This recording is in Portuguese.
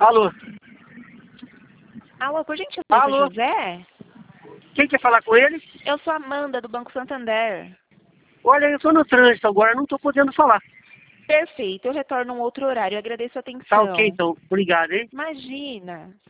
Alô? Alô, por gentileza, Alô? José? Quem quer falar com ele? Eu sou Amanda, do Banco Santander. Olha, eu estou no trânsito agora, não estou podendo falar. Perfeito, eu retorno um outro horário. Eu agradeço a Tá ok, atenção. então. Obrigado, hein? Imagina.